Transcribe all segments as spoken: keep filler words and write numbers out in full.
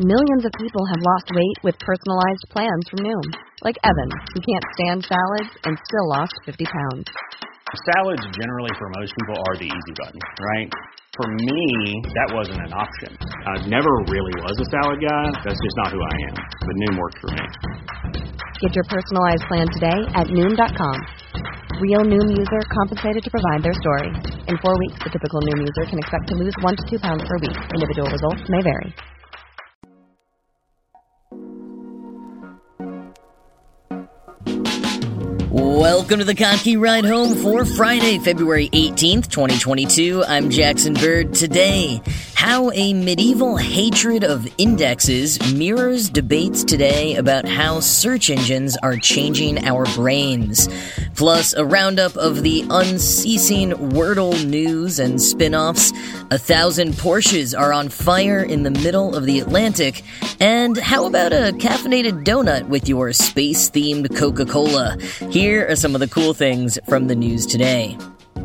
millions of people have lost weight with personalized plans from Noom. Like Evan, who can't stand salads and still lost fifty pounds. Salads generally for most people are the easy button, right? For me, that wasn't an option. I never really was a salad guy. That's just not who I am. But Noom worked for me. Get your personalized plan today at Noom dot com. Real Noom user compensated to provide their story. In four weeks, the typical Noom user can expect to lose one to two pounds per week. Individual results may vary. Welcome to the Kottke Ride Home for Friday, February eighteenth, twenty twenty-two. I'm Jackson Bird. Today, how a medieval hatred of indexes mirrors debates today about how search engines are changing our brains. Plus, a roundup of the unceasing Wordle news and spin-offs. A thousand Porsches are on fire in the middle of the Atlantic. And how about a caffeinated donut with your space-themed Coca-Cola? Here are some of the cool things from the news today.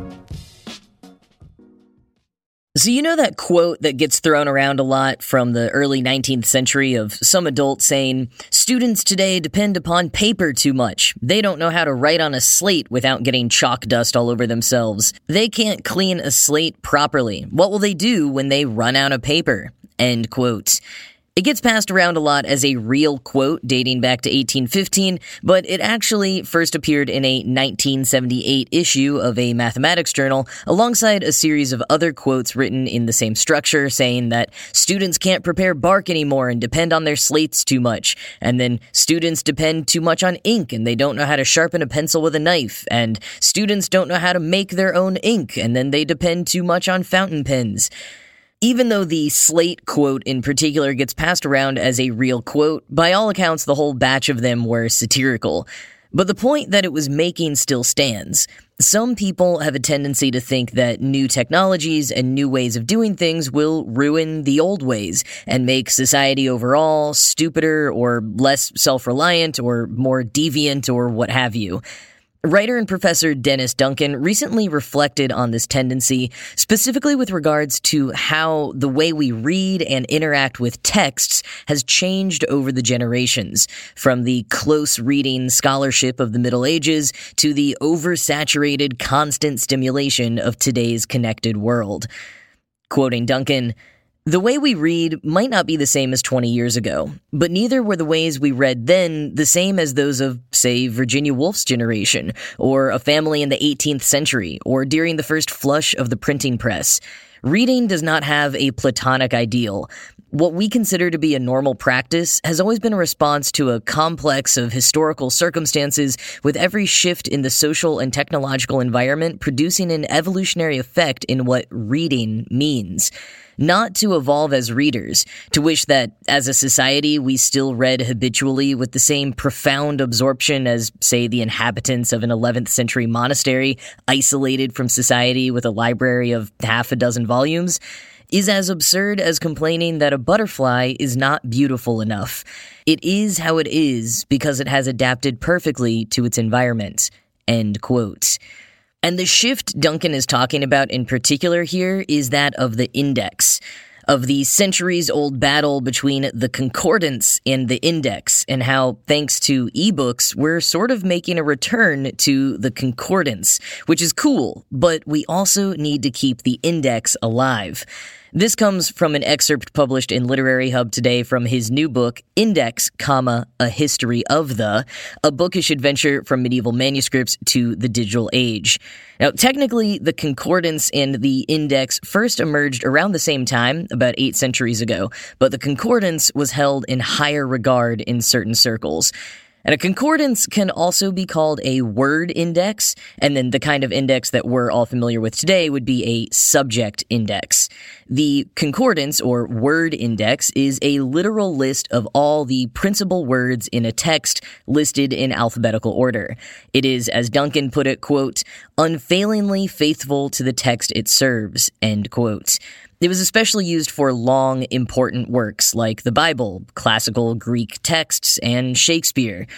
So you know that quote that gets thrown around a lot from the early nineteenth century of some adult saying, "Students today depend upon paper too much. They don't know how to write on a slate without getting chalk dust all over themselves. They can't clean a slate properly. What will they do when they run out of paper?" End quote. It gets passed around a lot as a real quote dating back to eighteen fifteen, but it actually first appeared in a nineteen seventy-eight issue of a mathematics journal alongside a series of other quotes written in the same structure saying that students can't prepare bark anymore and depend on their slates too much, and then students depend too much on ink and they don't know how to sharpen a pencil with a knife, and students don't know how to make their own ink and then they depend too much on fountain pens. Even though the slate quote in particular gets passed around as a real quote, by all accounts the whole batch of them were satirical. But the point that it was making still stands. Some people have a tendency to think that new technologies and new ways of doing things will ruin the old ways and make society overall stupider or less self-reliant or more deviant or what have you. Writer and professor Dennis Duncan recently reflected on this tendency, specifically with regards to how the way we read and interact with texts has changed over the generations, from the close reading scholarship of the Middle Ages to the oversaturated constant stimulation of today's connected world. Quoting Duncan, "The way we read might not be the same as twenty years ago, but neither were the ways we read then the same as those of, say, Virginia Woolf's generation, or a family in the eighteenth century, or during the first flush of the printing press. Reading does not have a platonic ideal. What we consider to be a normal practice has always been a response to a complex of historical circumstances, with every shift in the social and technological environment producing an evolutionary effect in what reading means. Not to evolve as readers, to wish that, as a society, we still read habitually with the same profound absorption as, say, the inhabitants of an eleventh century monastery, isolated from society with a library of half a dozen volumes, is as absurd as complaining that a butterfly is not beautiful enough. It is how it is because it has adapted perfectly to its environment." End quote. And the shift Duncan is talking about in particular here is that of the index, of the centuries-old battle between the concordance and the index, and how, thanks to ebooks, we're sort of making a return to the concordance, which is cool, but we also need to keep the index alive. This comes from an excerpt published in Literary Hub today from his new book, Index, comma, A History of the, a bookish adventure from medieval manuscripts to the digital age. Now, technically, the concordance and the index first emerged around the same time, about eight centuries ago, but the concordance was held in higher regard in certain circles. And a concordance can also be called a word index, and then the kind of index that we're all familiar with today would be a subject index. The concordance, or word index, is a literal list of all the principal words in a text listed in alphabetical order. It is, as Duncan put it, quote, "unfailingly faithful to the text it serves," end quote. It was especially used for long, important works like the Bible, classical Greek texts, and Shakespeare.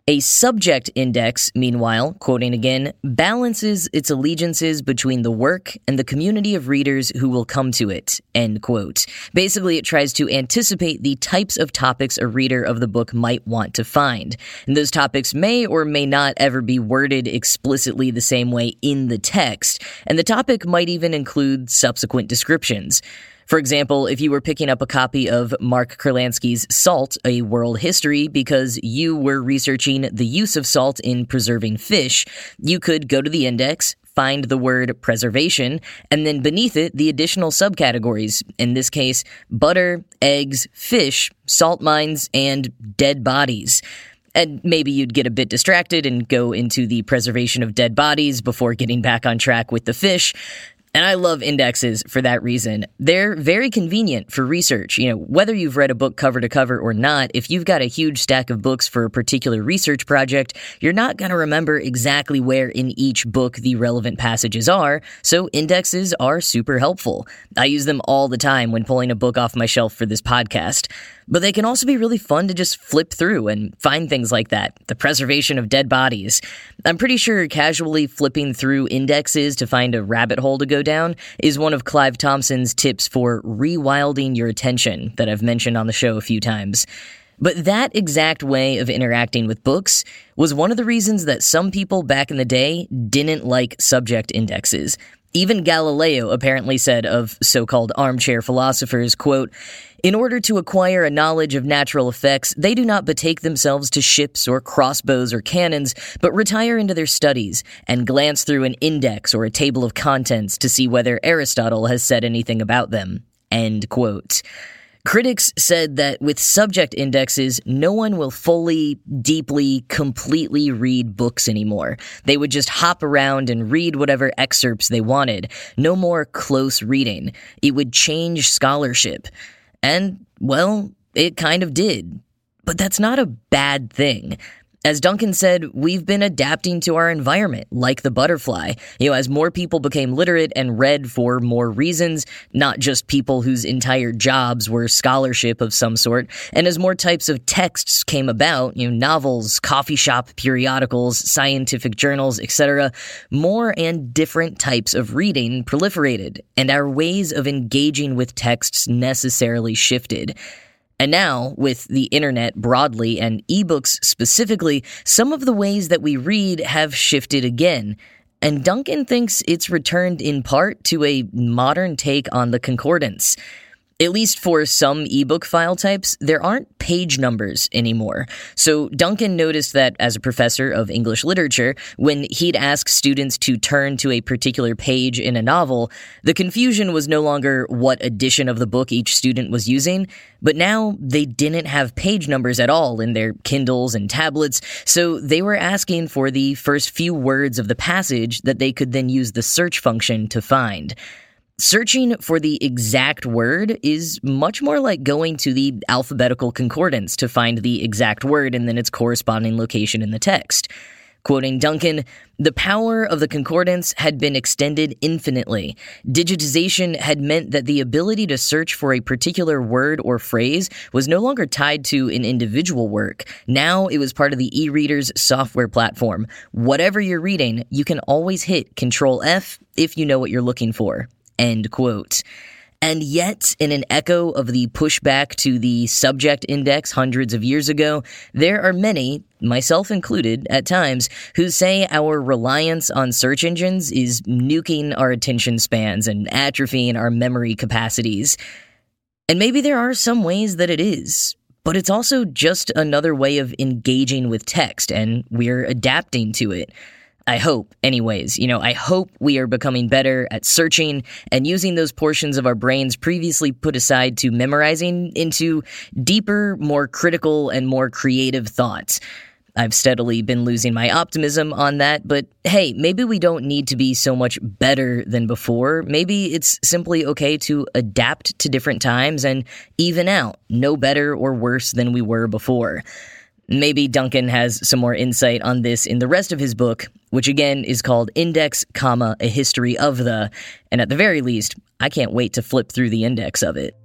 A subject index, meanwhile, quoting again, balances its allegiances between the work and the community of readers who will come to it, end quote. Basically, it tries to anticipate the types of topics a reader of the book might want to find. And those topics may or may not ever be worded explicitly the same way in the text, and the topic might even include subsequent descriptions. For example, if you were picking up a copy of Mark Kurlansky's Salt, A World History, because you were researching the use of salt in preserving fish, you could go to the index, find the word preservation, and then beneath it, the additional subcategories. In this case, butter, eggs, fish, salt mines, and dead bodies. And maybe you'd get a bit distracted and go into the preservation of dead bodies before getting back on track with the fish. And I love indexes for that reason. They're very convenient for research. You know, whether you've read a book cover to cover or not, if you've got a huge stack of books for a particular research project, you're not going to remember exactly where in each book the relevant passages are, so indexes are super helpful. I use them all the time when pulling a book off my shelf for this podcast. But they can also be really fun to just flip through and find things like that. The preservation of dead bodies. I'm pretty sure casually flipping through indexes to find a rabbit hole to go down is one of Clive Thompson's tips for rewilding your attention that I've mentioned on the show a few times. But that exact way of interacting with books was one of the reasons that some people back in the day didn't like subject indexes. Even Galileo apparently said of so-called armchair philosophers, quote, "In order to acquire a knowledge of natural effects, they do not betake themselves to ships or crossbows or cannons, but retire into their studies and glance through an index or a table of contents to see whether Aristotle has said anything about them." End quote. Critics said that with subject indexes, no one will fully, deeply, completely read books anymore. They would just hop around and read whatever excerpts they wanted. No more close reading. It would change scholarship. And, well, it kind of did. But that's not a bad thing. As Duncan said, we've been adapting to our environment, like the butterfly. You know, as more people became literate and read for more reasons, not just people whose entire jobs were scholarship of some sort, and as more types of texts came about, you know, novels, coffee shop periodicals, scientific journals, et cetera, more and different types of reading proliferated, and our ways of engaging with texts necessarily shifted. And now, with the internet broadly and ebooks specifically, some of the ways that we read have shifted again. And Duncan thinks it's returned in part to a modern take on the concordance. At least for some ebook file types, there aren't page numbers anymore. So Duncan noticed that as a professor of English literature, when he'd ask students to turn to a particular page in a novel, the confusion was no longer what edition of the book each student was using, but now they didn't have page numbers at all in their Kindles and tablets, so they were asking for the first few words of the passage that they could then use the search function to find. Searching for the exact word is much more like going to the alphabetical concordance to find the exact word and then its corresponding location in the text. Quoting Duncan, "The power of the concordance had been extended infinitely. Digitization had meant that the ability to search for a particular word or phrase was no longer tied to an individual work. Now it was part of the e-reader's software platform. Whatever you're reading, you can always hit Control F if you know what you're looking for." End quote. And yet, in an echo of the pushback to the subject index hundreds of years ago, there are many, myself included at times, who say our reliance on search engines is nuking our attention spans and atrophying our memory capacities. And maybe there are some ways that it is, but it's also just another way of engaging with text, and we're adapting to it. I hope, anyways, you know, I hope we are becoming better at searching and using those portions of our brains previously put aside to memorizing into deeper, more critical, and more creative thoughts. I've steadily been losing my optimism on that, but hey, maybe we don't need to be so much better than before. Maybe it's simply okay to adapt to different times and even out, no better or worse than we were before. Maybe Duncan has some more insight on this in the rest of his book, which again is called Index, comma, A History of the, and at the very least, I can't wait to flip through the index of it.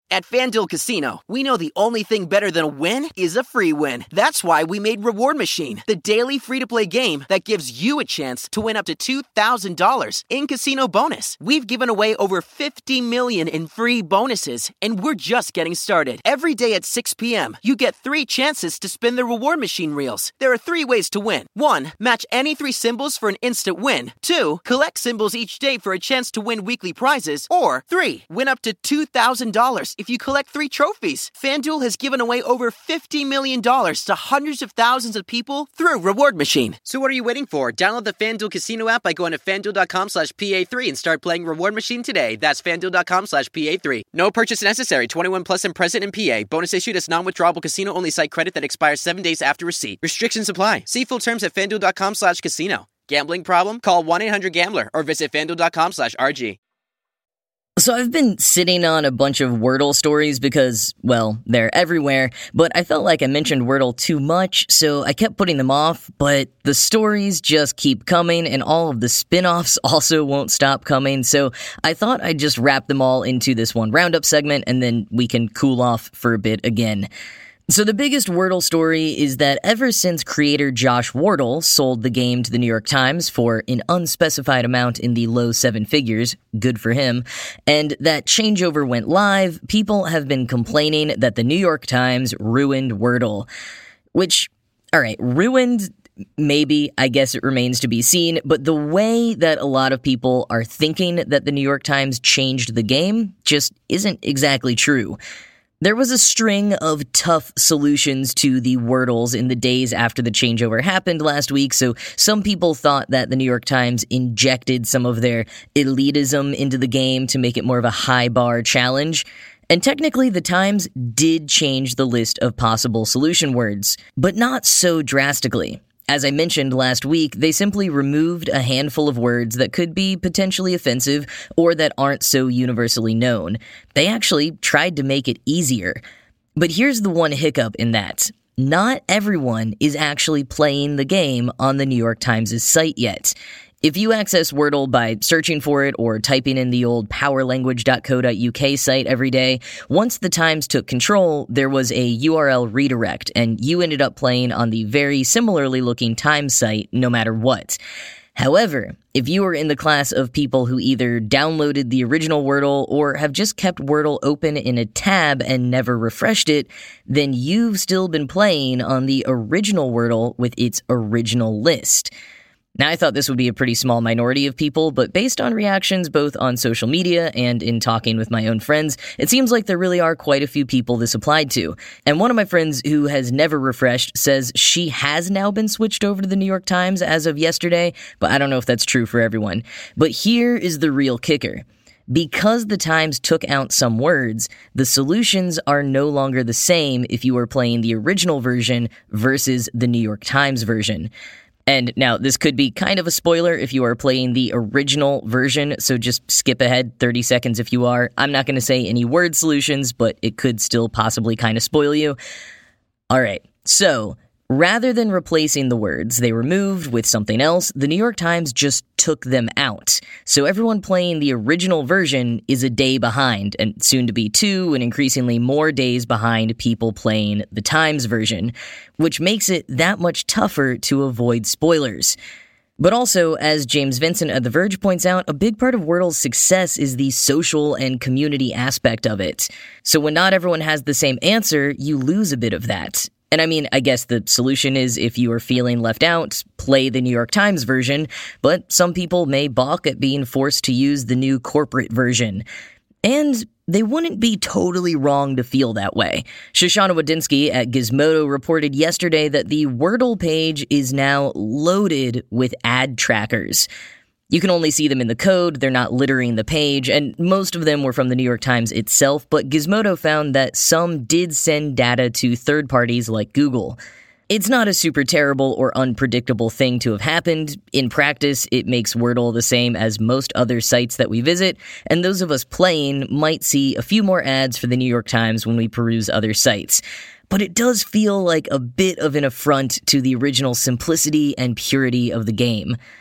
At FanDuel Casino, we know the only thing better than a win is a free win. That's why we made Reward Machine, the daily free-to-play game that gives you a chance to win up to two thousand dollars in casino bonus. We've given away over fifty million dollars in free bonuses, and we're just getting started. Every day at six p.m., you get three chances to spin the Reward Machine reels. There are three ways to win. One, match any three symbols for an instant win. Two, collect symbols each day for a chance to win weekly prizes. Or three, win up to two thousand dollars if you collect three trophies. FanDuel has given away over fifty million dollars to hundreds of thousands of people through Reward Machine. So what are you waiting for? Download the FanDuel Casino app by going to FanDuel.com slash PA3 and start playing Reward Machine today. That's FanDuel.com slash PA3. No purchase necessary. twenty-one plus and present in P A. Bonus issued as non-withdrawable casino-only site credit that expires seven days after receipt. Restrictions apply. See full terms at FanDuel.com slash casino. Gambling problem? Call one eight hundred gambler or visit FanDuel.com slash RG. So I've been sitting on a bunch of Wordle stories because, well, they're everywhere, but I felt like I mentioned Wordle too much, so I kept putting them off, but the stories just keep coming, and all of the spin-offs also won't stop coming, so I thought I'd just wrap them all into this one roundup segment, and then we can cool off for a bit again. So the biggest Wordle story is that ever since creator Josh Wardle sold the game to the New York Times for an unspecified amount in the low seven figures, good for him, and that changeover went live, people have been complaining that the New York Times ruined Wordle. Which, alright, ruined, maybe, I guess it remains to be seen, but the way that a lot of people are thinking that the New York Times changed the game just isn't exactly true. There was a string of tough solutions to the Wordles in the days after the changeover happened last week, so some people thought that the New York Times injected some of their elitism into the game to make it more of a high-bar challenge. And technically, the Times did change the list of possible solution words, but not so drastically. As I mentioned last week, they simply removed a handful of words that could be potentially offensive or that aren't so universally known. They actually tried to make it easier. But here's the one hiccup in that. Not everyone is actually playing the game on the New York Times' site yet. If you access Wordle by searching for it or typing in the old power language dot co dot U K site every day, once the Times took control, there was a U R L redirect, and you ended up playing on the very similarly looking Times site no matter what. However, if you are in the class of people who either downloaded the original Wordle or have just kept Wordle open in a tab and never refreshed it, then you've still been playing on the original Wordle with its original list. Now, I thought this would be a pretty small minority of people, but based on reactions both on social media and in talking with my own friends, it seems like there really are quite a few people this applied to. And one of my friends who has never refreshed says she has now been switched over to the New York Times as of yesterday, but I don't know if that's true for everyone. But here is the real kicker. Because the Times took out some words, the solutions are no longer the same if you are playing the original version versus the New York Times version. And now, this could be kind of a spoiler if you are playing the original version, so just skip ahead thirty seconds if you are. I'm not going to say any word solutions, but it could still possibly kind of spoil you. Alright, so rather than replacing the words they removed with something else, the New York Times just took them out. So everyone playing the original version is a day behind, and soon to be two and increasingly more days behind people playing the Times version, which makes it that much tougher to avoid spoilers. But also, as James Vincent at The Verge points out, a big part of Wordle's success is the social and community aspect of it. So when not everyone has the same answer, you lose a bit of that. And I mean, I guess the solution is if you are feeling left out, play the New York Times version, but some people may balk at being forced to use the new corporate version. And they wouldn't be totally wrong to feel that way. Shoshana Wadinsky at Gizmodo reported yesterday that the Wordle page is now loaded with ad trackers. You can only see them in the code, they're not littering the page, and most of them were from the New York Times itself, but Gizmodo found that some did send data to third parties like Google. It's not a super terrible or unpredictable thing to have happened. In practice, it makes Wordle the same as most other sites that we visit, and those of us playing might see a few more ads for the New York Times when we peruse other sites. But it does feel like a bit of an affront to the original simplicity and purity of the game.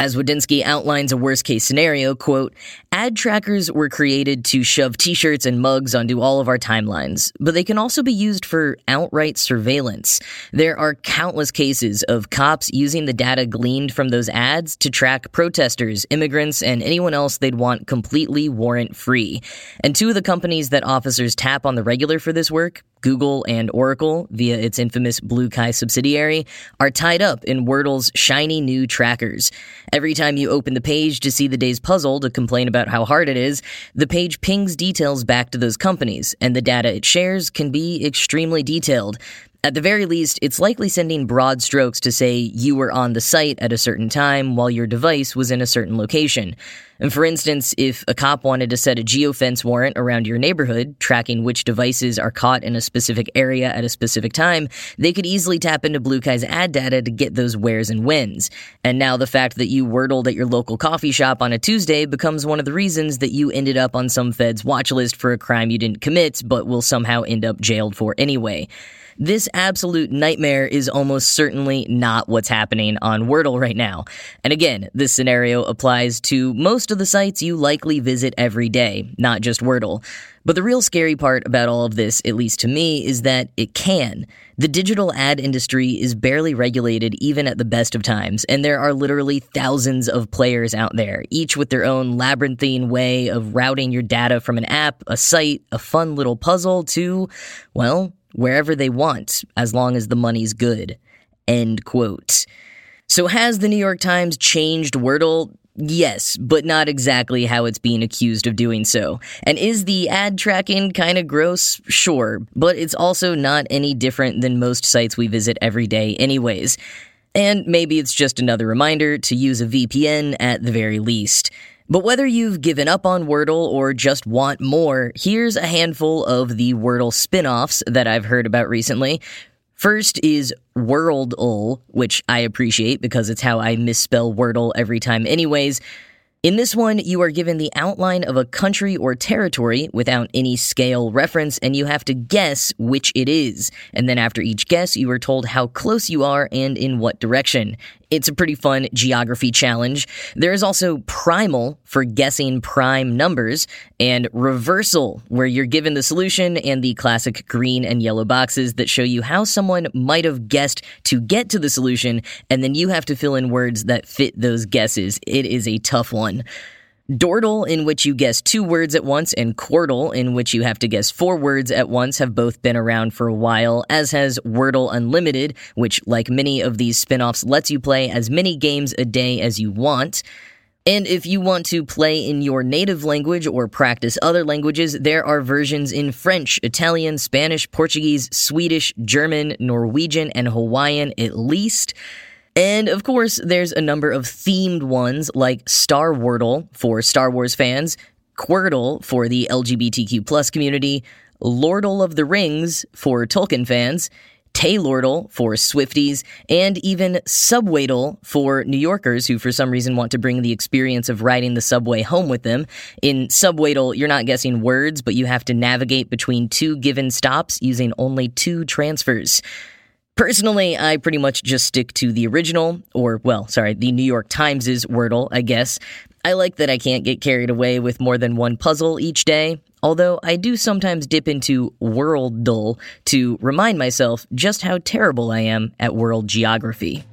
As Wodinsky outlines a worst-case scenario, quote, ad trackers were created to shove t-shirts and mugs onto all of our timelines, but they can also be used for outright surveillance. There are countless cases of cops using the data gleaned from those ads to track protesters, immigrants, and anyone else they'd want completely warrant-free. And two of the companies that officers tap on the regular for this work, Google and Oracle, via its infamous BlueKai subsidiary, are tied up in Wordle's shiny new trackers. Every time you open the page to see the day's puzzle to complain about how hard it is, the page pings details back to those companies, and the data it shares can be extremely detailed. At the very least, it's likely sending broad strokes to say you were on the site at a certain time while your device was in a certain location. And for instance, if a cop wanted to set a geofence warrant around your neighborhood, tracking which devices are caught in a specific area at a specific time, they could easily tap into BlueKai's ad data to get those wheres and whens. And now the fact that you wordled at your local coffee shop on a Tuesday becomes one of the reasons that you ended up on some Fed's watch list for a crime you didn't commit but will somehow end up jailed for anyway. This absolute nightmare is almost certainly not what's happening on Wordle right now. And again, this scenario applies to most of the sites you likely visit every day, not just Wordle. But the real scary part about all of this, at least to me, is that it can. The digital ad industry is barely regulated even at the best of times, and there are literally thousands of players out there, each with their own labyrinthine way of routing your data from an app, a site, a fun little puzzle to, well, wherever they want, as long as the money's good. End quote. So has the New York Times changed Wordle? Yes, but not exactly how it's being accused of doing so. And is the ad tracking kind of gross? Sure, but it's also not any different than most sites we visit every day anyways. And maybe it's just another reminder to use a V P N at the very least. But whether you've given up on Wordle or just want more, here's a handful of the Wordle spin-offs that I've heard about recently. First is Worldle, which I appreciate because it's how I misspell Wordle every time anyways. In this one, you are given the outline of a country or territory without any scale reference, and you have to guess which it is. And then after each guess, you are told how close you are and in what direction. It's a pretty fun geography challenge. There is also Primal for guessing prime numbers, and Reversal, where you're given the solution and the classic green and yellow boxes that show you how someone might have guessed to get to the solution, and then you have to fill in words that fit those guesses. It is a tough one. Dordle, in which you guess two words at once, and Quordle, in which you have to guess four words at once, have both been around for a while, as has Wordle Unlimited, which, like many of these spin-offs, lets you play as many games a day as you want. And if you want to play in your native language or practice other languages, there are versions in French, Italian, Spanish, Portuguese, Swedish, German, Norwegian, and Hawaiian at least. And, of course, there's a number of themed ones like Star Wordle for Star Wars fans, Quirtle for the L G B T Q plus community, Lordle of the Rings for Tolkien fans, Taylordle for Swifties, and even Subwaydle for New Yorkers who for some reason want to bring the experience of riding the subway home with them. In Subwaydle, you're not guessing words, but you have to navigate between two given stops using only two transfers. Personally, I pretty much just stick to the original, or, well, sorry, the New York Times' Wordle, I guess. I like that I can't get carried away with more than one puzzle each day, although I do sometimes dip into Worldle to remind myself just how terrible I am at world geography.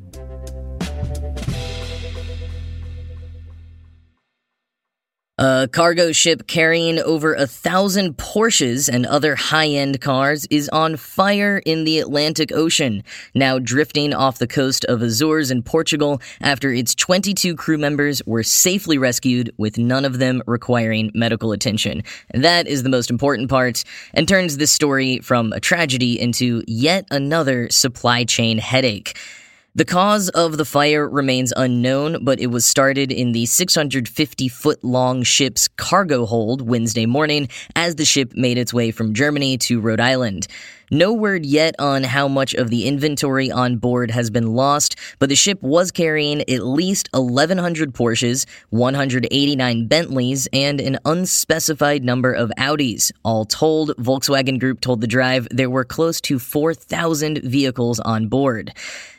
A cargo ship carrying over a thousand Porsches and other high-end cars is on fire in the Atlantic Ocean, now drifting off the coast of Azores in Portugal after its twenty-two crew members were safely rescued with none of them requiring medical attention. That is the most important part, and turns this story from a tragedy into yet another supply chain headache. The cause of the fire remains unknown, but it was started in the six hundred fifty foot long ship's cargo hold Wednesday morning as the ship made its way from Germany to Rhode Island. No word yet on how much of the inventory on board has been lost, but the ship was carrying at least eleven hundred Porsches, one hundred eighty-nine Bentleys, and an unspecified number of Audis. All told, Volkswagen Group told The Drive there were close to four thousand vehicles on board. And being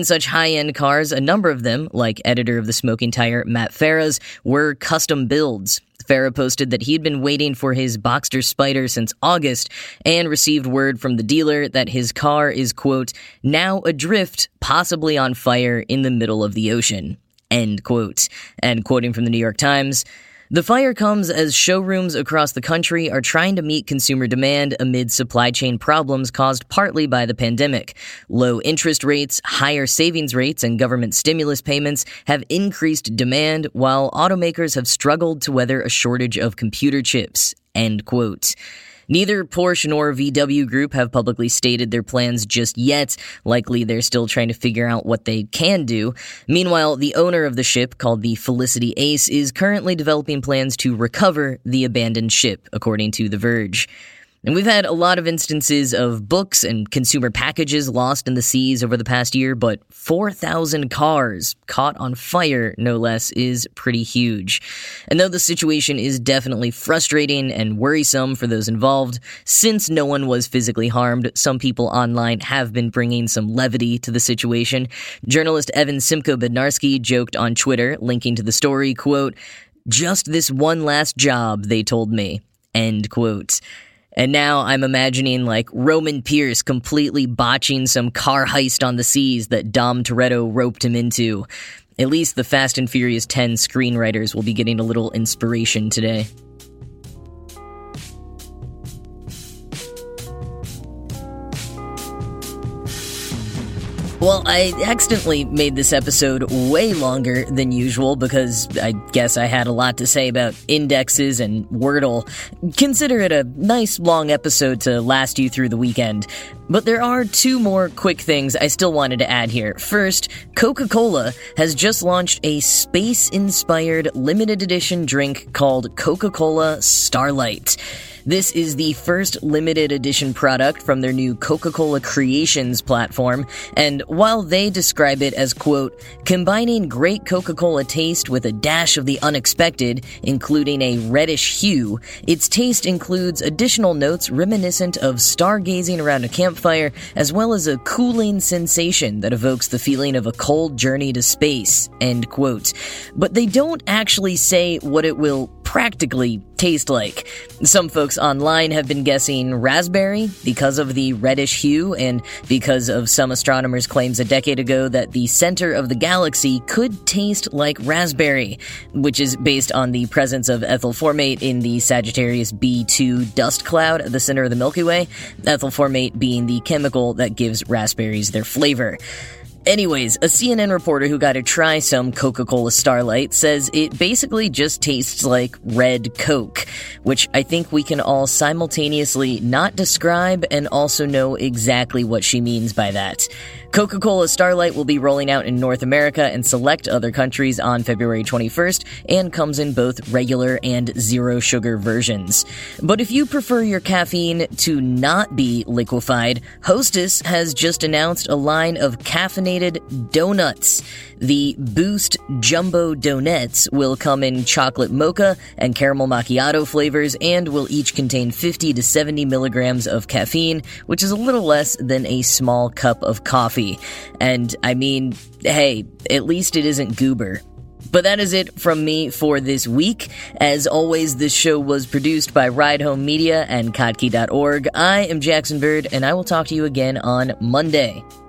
Being such high-end cars, a number of them, like editor of The Smoking Tire Matt Farah's, were custom builds. Farah posted that he'd been waiting for his Boxster Spyder since August and received word from the dealer that his car is, quote, now adrift, possibly on fire in the middle of the ocean, end quote. And quoting from the New York Times, the fire comes as showrooms across the country are trying to meet consumer demand amid supply chain problems caused partly by the pandemic. Low interest rates, higher savings rates, and government stimulus payments have increased demand, while automakers have struggled to weather a shortage of computer chips, end quote. Neither Porsche nor V W Group have publicly stated their plans just yet. Likely they're still trying to figure out what they can do. Meanwhile, the owner of the ship, called the Felicity Ace, is currently developing plans to recover the abandoned ship, according to The Verge. And we've had a lot of instances of books and consumer packages lost in the seas over the past year, but four thousand cars caught on fire, no less, is pretty huge. And though the situation is definitely frustrating and worrisome for those involved, since no one was physically harmed, some people online have been bringing some levity to the situation. Journalist Evan Simko Bednarski joked on Twitter, linking to the story, quote, just this one last job, they told me, end quote. And now I'm imagining, like, Roman Pierce completely botching some car heist on the seas that Dom Toretto roped him into. At least the Fast and Furious ten screenwriters will be getting a little inspiration today. Well, I accidentally made this episode way longer than usual because I guess I had a lot to say about indexes and Wordle. Consider it a nice long episode to last you through the weekend. But there are two more quick things I still wanted to add here. First, Coca-Cola has just launched a space-inspired limited edition drink called Coca-Cola Starlight. This is the first limited edition product from their new Coca-Cola Creations platform, and while they describe it as, quote, combining great Coca-Cola taste with a dash of the unexpected, including a reddish hue, its taste includes additional notes reminiscent of stargazing around a campfire, as well as a cooling sensation that evokes the feeling of a cold journey to space, end quote. But they don't actually say what it will practically taste like. Some folks online have been guessing raspberry because of the reddish hue and because of some astronomers' claims a decade ago that the center of the galaxy could taste like raspberry, which is based on the presence of ethyl formate in the Sagittarius B two dust cloud at the center of the Milky Way, ethyl formate being the chemical that gives raspberries their flavor. Anyways, a C N N reporter who got to try some Coca-Cola Starlight says it basically just tastes like red Coke, which I think we can all simultaneously not describe and also know exactly what she means by that. Coca-Cola Starlight will be rolling out in North America and select other countries on February twenty-first and comes in both regular and zero sugar versions. But if you prefer your caffeine to not be liquefied, Hostess has just announced a line of caffeinated donuts. The Boost Jumbo Donuts will come in chocolate mocha and caramel macchiato flavors and will each contain fifty to seventy milligrams of caffeine, which is a little less than a small cup of coffee. And, I mean, hey, at least it isn't goober. But that is it from me for this week. As always, this show was produced by Ride Home Media and Kottke dot org. I am Jackson Bird, and I will talk to you again on Monday.